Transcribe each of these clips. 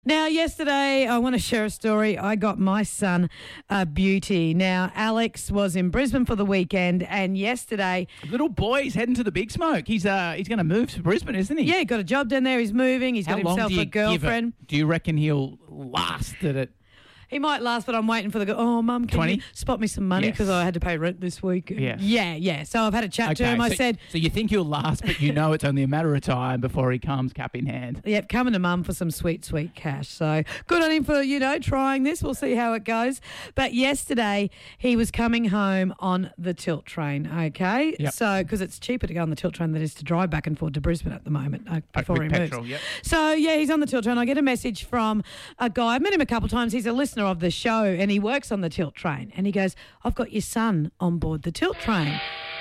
Now, yesterday, I want to share a story. I got my son a beauty. Now, Alex was in Brisbane for the weekend, and yesterday... Little boy, he's heading to the big smoke. He's going to move to Brisbane, isn't he? Yeah, he got a job down there. He's moving. He's got How long himself do you a girlfriend. give it? Do you reckon he'll last at it? He might last, but I'm waiting for the... Oh, Mum, can 20? you spot me some money? Yes. Because I had to pay rent this week. Yeah. Yeah. So I've had a chat to him. I said... So you think he'll last, but you know it's only a matter of time before he comes cap in hand. Yep, coming to Mum for some sweet cash. So good on him for, trying this. We'll see how it goes. But yesterday, he was coming home on the tilt train, okay? Yep. So, because it's cheaper to go on the tilt train than it is to drive back and forth to Brisbane at the moment before With he petrol, moves. yep. So, yeah, he's on the tilt train. I get a message from a guy. I've met him a couple of times. He's a listener of the show and he works on the tilt train. And he goes, I've got your son on board the tilt train.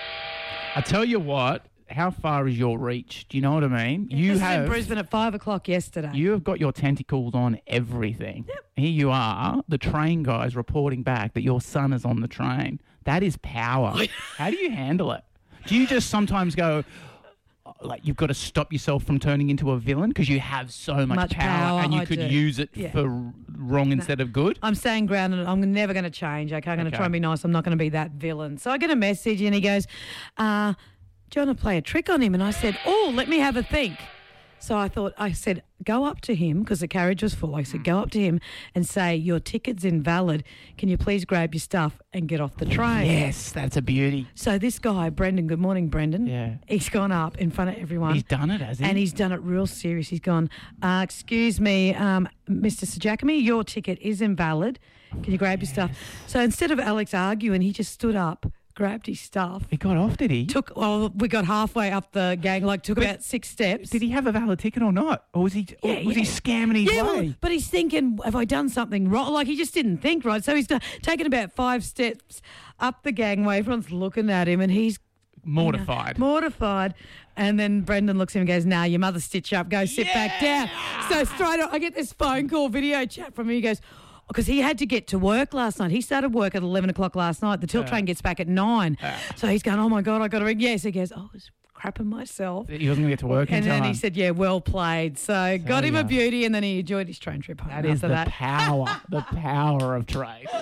I tell you what, how far is your reach? Do you know what I mean? This was in Brisbane at 5 o'clock yesterday. You have got your tentacles on everything. Yep. Here you are, the train guys reporting back that your son is on the train. That is power. How do you handle it? Do you just sometimes go, like, you've got to stop yourself from turning into a villain because you have so much power and you could use it for wrong instead of good? I'm staying grounded. I'm never going to change. Okay, I'm going to try and be nice. I'm not going to be that villain. So I get a message and he goes, do you want to play a trick on him? And I said, let me have a think. So I said, go up to him because the carriage was full. I said, go up to him and say, your ticket's invalid. Can you please grab your stuff and get off the train? Yes, that's a beauty. So this guy, Brendan, good morning, Brendan. Yeah. He's gone up in front of everyone. He's done it, has he? And he's done it real serious. He's gone, excuse me, Mr. Sajakami, your ticket is invalid. Can you grab your stuff? So instead of Alex arguing, he just stood up, grabbed his stuff. He got off, did he? We got halfway up the gang, took about 6 steps. Did he have a valid ticket or not? Or was he scamming his way? Well, but he's thinking, have I done something wrong? He just didn't think right. So he's taken about 5 steps up the gangway. Everyone's looking at him and he's mortified. Mortified. And then Brendan looks at him and goes, nah, your mother's stitch up. Go sit back down. So straight up, I get this phone call, video chat from him. He goes, because he had to get to work last night. He started work at 11 o'clock last night. The tilt train gets back at 9. So he's going, oh, my God, I got to ring. Yes, he goes, I was crapping myself. He wasn't going to get to work in time. And then he said, yeah, well played. So got him a beauty and then he enjoyed his train trip home. That is the power of train.